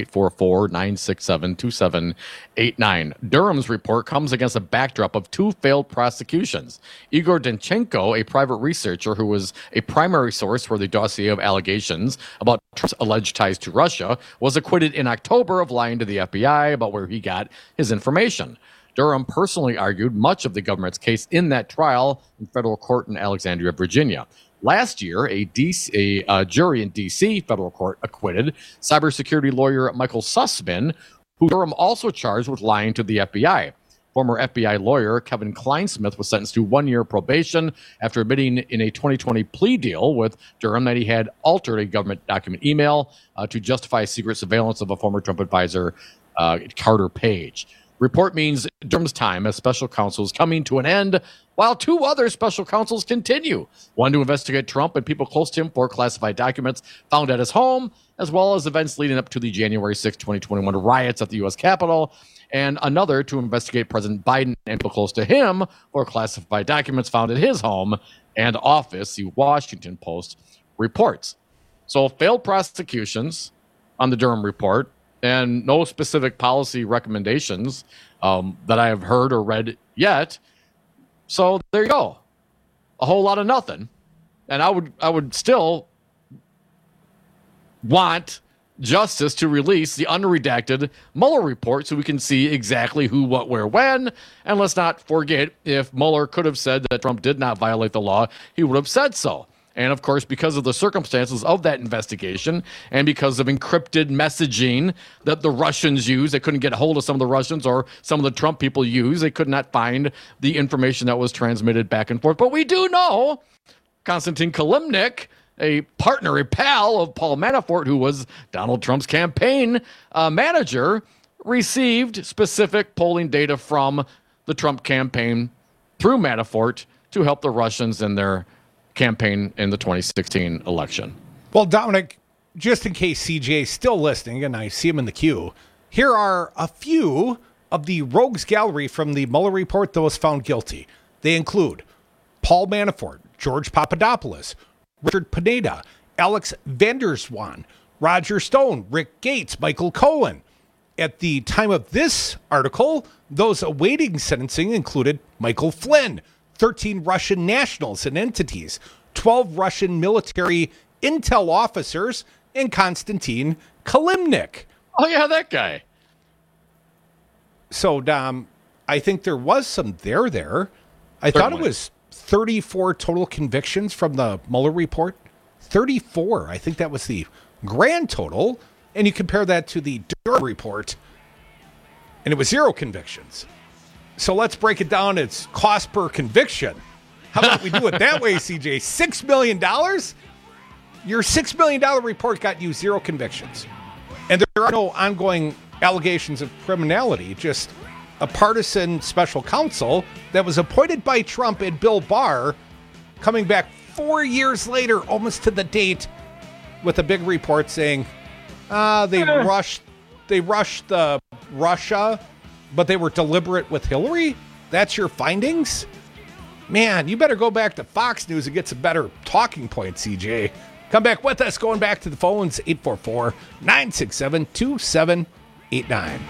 844-967-2789. Durham's report comes against a backdrop of two failed prosecutions. Igor Danchenko, a private researcher who was a primary source for the dossier of allegations about Trump's alleged ties to Russia, was acquitted in October of lying to the FBI about where he got his information. Durham personally argued much of the government's case in that trial in federal court in Alexandria, Virginia. Last year, a jury in D.C. federal court acquitted cybersecurity lawyer Michael Sussman, who Durham also charged with lying to the FBI. Former FBI lawyer Kevin Kleinsmith was sentenced to 1 year probation after admitting in a 2020 plea deal with Durham that he had altered a government document email to justify secret surveillance of a former Trump advisor, Carter Page. Report means Durham's time as special counsel is coming to an end, while 2 other special counsels continue. One to investigate Trump and people close to him for classified documents found at his home, as well as events leading up to the January 6, 2021 riots at the U.S. Capitol, and another to investigate President Biden and people close to him for classified documents found at his home and office, the Washington Post reports. So failed prosecutions on the Durham report, and no specific policy recommendations that I have heard or read yet. So there you go. A whole lot of nothing. And I would still want justice to release the unredacted Mueller report so we can see exactly who, what, where, when. And let's not forget, if Mueller could have said that Trump did not violate the law, he would have said so. And of course, because of the circumstances of that investigation and because of encrypted messaging that the Russians use, they couldn't get a hold of some of the Russians, or some of the Trump people use. They could not find the information that was transmitted back and forth. But we do know Konstantin Kilimnik, a partner, a pal of Paul Manafort, who was Donald Trump's campaign manager, received specific polling data from the Trump campaign through Manafort to help the Russians in their campaign in the 2016 election. Well, Dominic, just in case CJ is still listening, and I see him in the queue, here are a few of the rogues gallery from the Mueller report that was found guilty. They include Paul Manafort, George Papadopoulos, Richard Pineda, Alex Vanderswan, Roger Stone, Rick Gates, Michael Cohen. At the time of this article, those awaiting sentencing included Michael Flynn, 13 Russian nationals and entities, 12 Russian military intel officers, and Konstantin Kilimnik. Oh, yeah, that guy. So, Dom, I think there was some there. I thought it was 34 total convictions from the Mueller report. 34. I think that was the grand total. And you compare that to the Durham report, and it was 0 convictions. So let's break it down. It's cost per conviction. How about we do it that way, CJ? $6 million? Your $6 million report got you 0 convictions. And there are no ongoing allegations of criminality, just a partisan special counsel that was appointed by Trump and Bill Barr, coming back 4 years later, almost to the date, with a big report saying they rushed Russia, but they were deliberate with Hillary? That's your findings? Man, you better go back to Fox News and get some better talking points, CJ. Come back with us, going back to the phones, 844-967-2789.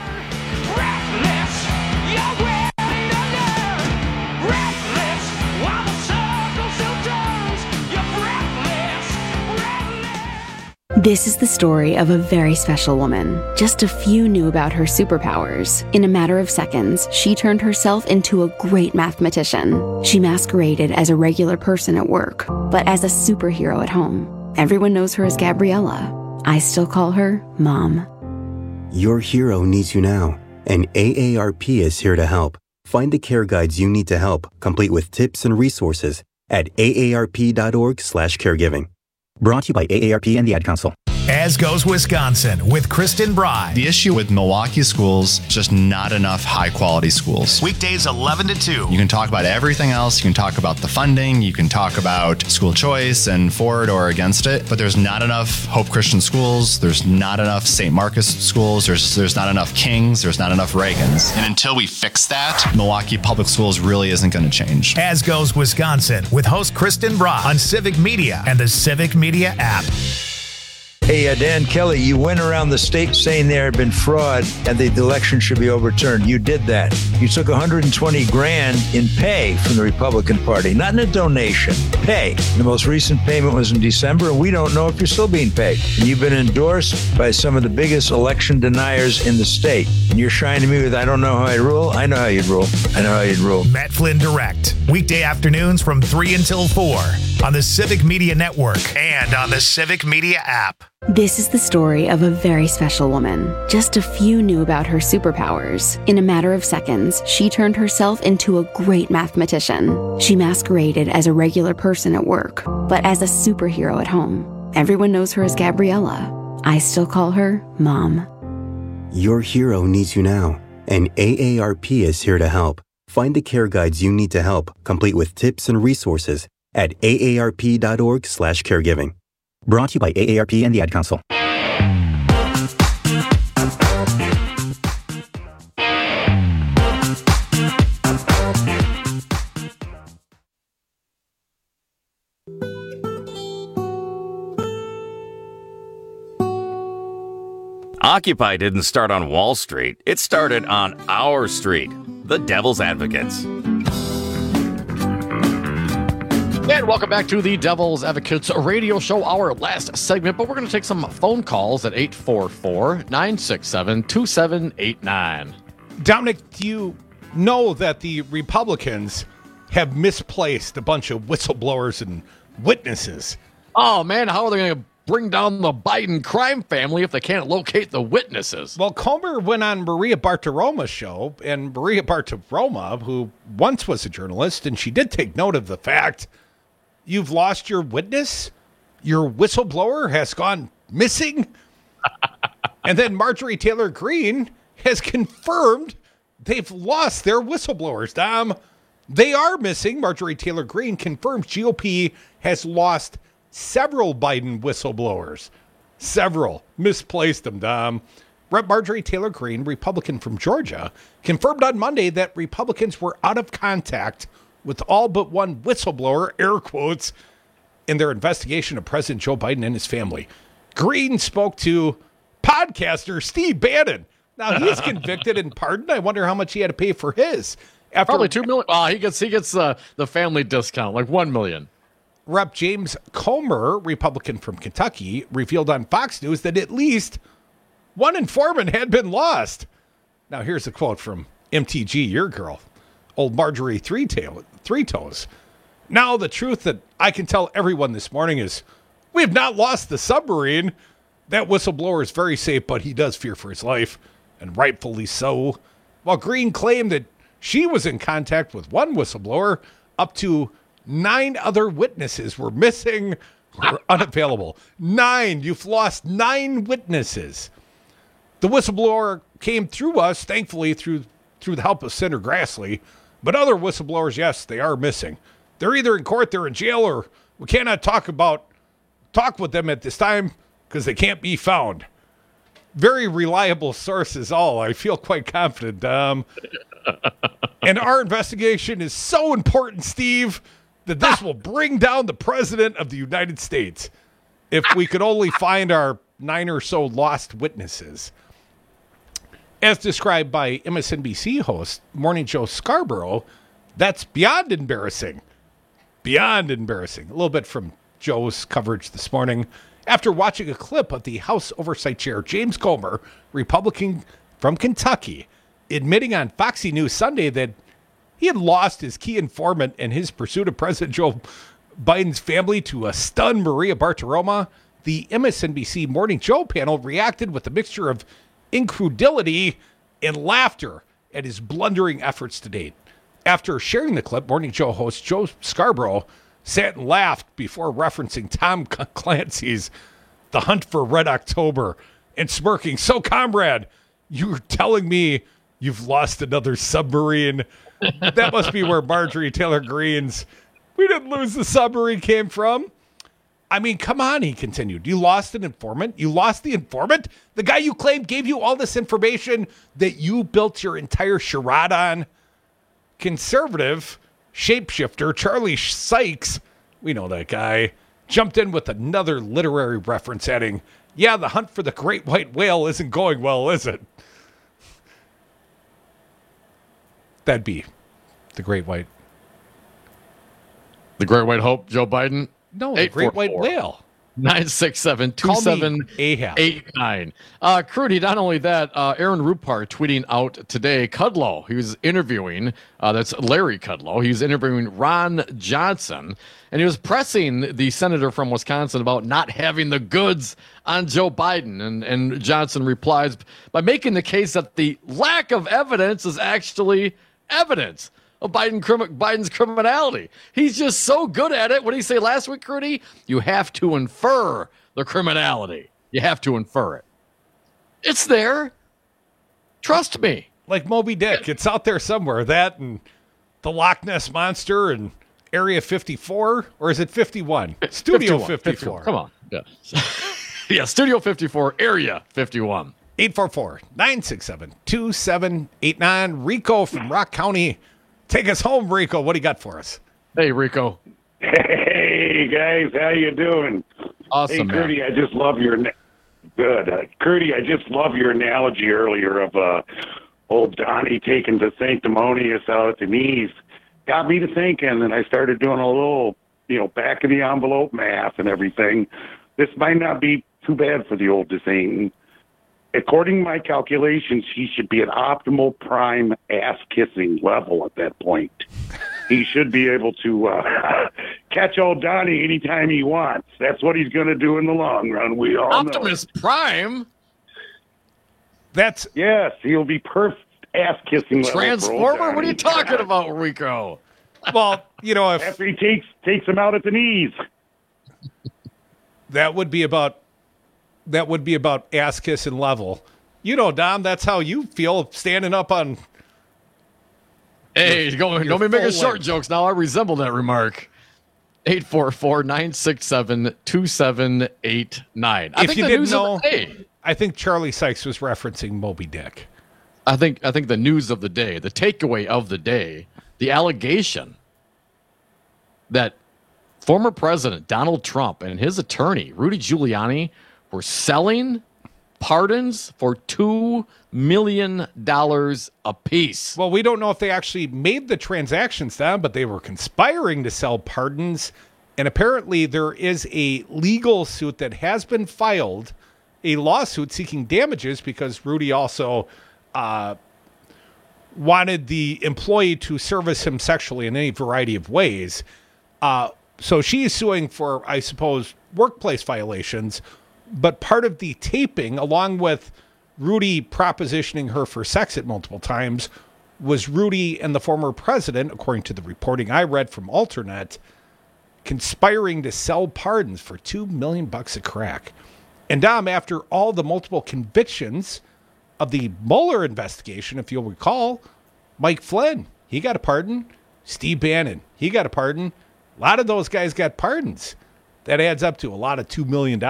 This is the story of a very special woman. Just a few knew about her superpowers. In a matter of seconds, she turned herself into a great mathematician. She masqueraded as a regular person at work, but as a superhero at home. Everyone knows her as Gabriella. I still call her Mom. Your hero needs you now, and AARP is here to help. Find the care guides you need to help, complete with tips and resources at aarp.org/caregiving. Brought to you by AARP and the Ad Council. As Goes Wisconsin with Kristen Bry. The issue with Milwaukee schools, just not enough high-quality schools. Weekdays 11 to 2. You can talk about everything else. You can talk about the funding. You can talk about school choice and for it or against it. But there's not enough Hope Christian schools. There's not enough St. Marcus schools. There's not enough Kings. There's not enough Reagans. And until we fix that, Milwaukee Public Schools really isn't going to change. As Goes Wisconsin with host Kristen Bry on Civic Media and the Civic Media app. Hey, Dan Kelly, you went around the state saying there had been fraud and the election should be overturned. You did that. You took $120,000 in pay from the Republican Party, not in a donation, pay. The most recent payment was in December, and we don't know if you're still being paid. And you've been endorsed by some of the biggest election deniers in the state. And you're shining me with, I don't know how I rule. I know how you'd rule. I know how you'd rule. Matt Flynn Direct, weekday afternoons from 3 until 4 on the Civic Media Network and on the Civic Media app. This is the story of a very special woman. Just a few knew about her superpowers. In a matter of seconds, she turned herself into a great mathematician. She masqueraded as a regular person at work, but as a superhero at home. Everyone knows her as Gabriella. I still call her Mom. Your hero needs you now, and AARP is here to help. Find the care guides you need to help, complete with tips and resources at aarp.org/caregiving. Brought to you by AARP and the Ad Council. Occupy didn't start on Wall Street. It started on our street, the Devil's Advocates. And welcome back to the Devil's Advocates radio show, our last segment, but we're going to take some phone calls at 844-967-2789. Dominic, do you know that the Republicans have misplaced a bunch of whistleblowers and witnesses? Oh, man, how are they going to bring down the Biden crime family if they can't locate the witnesses? Well, Comer went on Maria Bartiromo's show, and Maria Bartiroma, who once was a journalist, and she did take note of the fact you've lost your witness, your whistleblower has gone missing. And then Marjorie Taylor Greene has confirmed they've lost their whistleblowers. Dom, they are missing. Marjorie Taylor Greene confirms GOP has lost several Biden whistleblowers. Several. Misplaced them, Dom. Rep. Marjorie Taylor Greene, Republican from Georgia, confirmed on Monday that Republicans were out of contact with all but one whistleblower, air quotes, in their investigation of President Joe Biden and his family. Greene spoke to podcaster Steve Bannon. Now, he's convicted and pardoned. I wonder how much he had to pay for his. Probably $2 million. Oh, he gets the family discount, like $1 million. Rep. James Comer, Republican from Kentucky, revealed on Fox News that at least one informant had been lost. Now, here's a quote from MTG, your girl, old Marjorie Three Toes. Now, the truth that I can tell everyone this morning is we have not lost the submarine. That whistleblower is very safe, but he does fear for his life, and rightfully so. While Greene claimed that she was in contact with one whistleblower, up to 9 other witnesses were missing or unavailable. 9. You've lost 9 witnesses. The whistleblower came through us, thankfully, through the help of Senator Grassley. But other whistleblowers, yes, they are missing. They're either in court, they're in jail, or we cannot talk with them at this time because they can't be found. Very reliable sources all. I feel quite confident. And our investigation is so important, Steve, that this will bring down the President of the United States if we could only find our 9 or so lost witnesses. As described by MSNBC host Morning Joe Scarborough, that's beyond embarrassing. Beyond embarrassing. A little bit from Joe's coverage this morning. After watching a clip of the House Oversight Chair James Comer, Republican from Kentucky, admitting on Foxy News Sunday that he had lost his key informant in his pursuit of President Joe Biden's family to a stunned Maria Bartiroma, the MSNBC Morning Joe panel reacted with a mixture of incredulity and laughter at his blundering efforts to date. After sharing the clip, Morning Joe host Joe Scarborough sat and laughed before referencing Tom Clancy's The Hunt for Red October and smirking, "So, comrade, you're telling me you've lost another submarine?" That must be where Marjorie Taylor Greene's "we didn't lose the submarine" came from. I mean, come on, he continued. You lost an informant? You lost the informant? The guy you claimed gave you all this information that you built your entire charade on? Conservative shapeshifter Charlie Sykes, we know that guy, jumped in with another literary reference, adding, Yeah, the hunt for the great white whale isn't going well, is it? That'd be the great white. The great white hope, Joe Biden? No, the great white whale. 967-2789. Crudy, not only that, Aaron Rupar tweeting out today, Kudlow, he was interviewing, that's Larry Kudlow, he was interviewing Ron Johnson, and he was pressing the senator from Wisconsin about not having the goods on Joe Biden. And Johnson replies by making the case that the lack of evidence is actually evidence of Biden's criminality. He's just so good at it. What did he say last week, Crudy? You have to infer the criminality. You have to infer it. It's there. Trust me. Like Moby Dick. It's out there somewhere. That and the Loch Ness Monster and Area 54. Or is it 51? Studio 54. Come on. Yeah. Yeah, Studio 54, Area 51. 844-967-2789. Rico from Rock County. Take us home, Rico. What do you got for us? Hey, Rico. Hey, guys. How you doing? Awesome, hey, Crudy, I just love your... Good. Crudy, I just love your analogy earlier of old Donnie taking the sanctimonious out at the knees. Got me to thinking, and I started doing a little, back-of-the-envelope math and everything. This might not be too bad for the old DeSantin. According to my calculations, he should be at optimal prime ass-kissing level at that point. He should be able to catch old Donnie anytime he wants. That's what he's going to do in the long run. We all Optimus know. Prime? Yes, he'll be perfect ass-kissing level. Transformer? What are you talking about, Rico? Well, if... After he takes him out at the knees. That would be about ass kissing level. Dom, that's how you feel standing up on. Hey, don't be making short jokes now. I resemble that remark. 844-967-2789. If you didn't know, I think Charlie Sykes was referencing Moby Dick. I think the news of the day, the takeaway of the day, the allegation that former President Donald Trump and his attorney, Rudy Giuliani, were selling pardons for $2 million apiece. Well, we don't know if they actually made the transactions down, but they were conspiring to sell pardons. And apparently there is a legal suit that has been filed, a lawsuit seeking damages because Rudy also wanted the employee to service him sexually in any variety of ways. So she is suing for, I suppose, workplace violations. But part of the taping, along with Rudy propositioning her for sex at multiple times, was Rudy and the former president, according to the reporting I read from Alternet, conspiring to sell pardons for $2 million a crack. And Dom, after all the multiple convictions of the Mueller investigation, if you'll recall, Mike Flynn, he got a pardon. Steve Bannon, he got a pardon. A lot of those guys got pardons. That adds up to a lot of $2 million.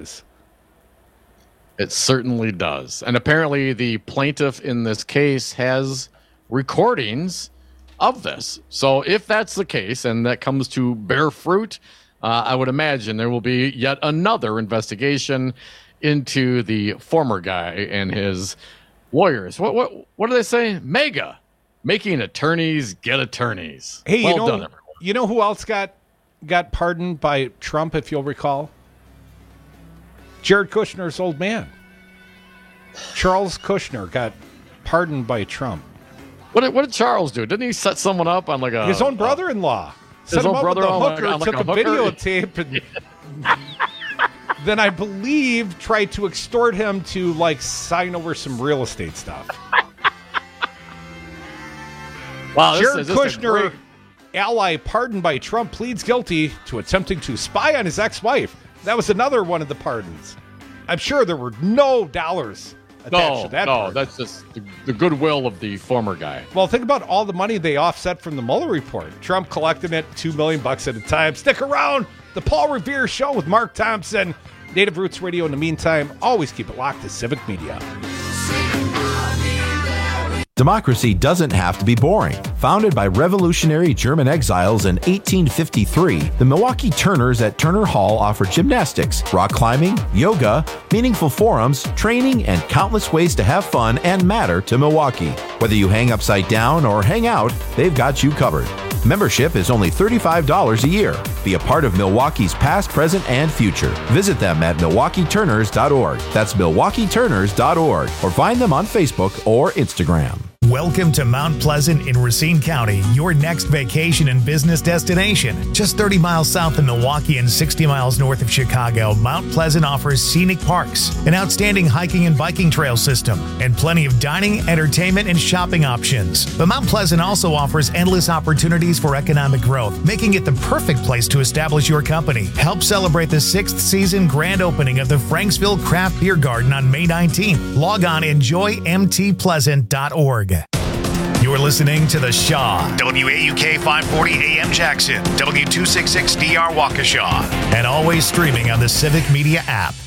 It certainly does. And apparently the plaintiff in this case has recordings of this. So if that's the case and that comes to bear fruit, I would imagine there will be yet another investigation into the former guy and his lawyers. What do they say? Mega. Making attorneys get attorneys. Hey, well done, everyone. You know who else got pardoned by Trump, if you'll recall? Jared Kushner's old man. Charles Kushner got pardoned by Trump. What did Charles do? Didn't he set someone up on his own brother-in-law? Set him up with a hooker, took a videotape, and then I believe tried to extort him to sign over some real estate stuff. Wow, Jared Kushner, ally pardoned by Trump, pleads guilty to attempting to spy on his ex-wife. That was another one of the pardons. I'm sure there were no dollars attached to that pardon. That's just the goodwill of the former guy. Well, think about all the money they offset from the Mueller report. Trump collecting it $2 million at a time. Stick around. The Paul Revere Show with Mark Thompson. Native Roots Radio. In the meantime, always keep it locked to Civic Media. Democracy doesn't have to be boring. Founded by revolutionary German exiles in 1853, the Milwaukee Turners at Turner Hall offer gymnastics, rock climbing, yoga, meaningful forums, training, and countless ways to have fun and matter to Milwaukee. Whether you hang upside down or hang out, they've got you covered. Membership is only $35 a year. Be a part of Milwaukee's past, present, and future. Visit them at MilwaukeeTurners.org. That's MilwaukeeTurners.org. Or find them on Facebook or Instagram. Welcome to Mount Pleasant in Racine County, your next vacation and business destination. Just 30 miles south of Milwaukee and 60 miles north of Chicago, Mount Pleasant offers scenic parks, an outstanding hiking and biking trail system, and plenty of dining, entertainment, and shopping options. But Mount Pleasant also offers endless opportunities for economic growth, making it the perfect place to establish your company. Help celebrate the 6th season grand opening of the Franksville Craft Beer Garden on May 19th. Log on enjoymtpleasant.org. You're listening to The Shaw, WAUK 540 AM Jackson, W266DR Waukesha, and always streaming on the Civic Media app.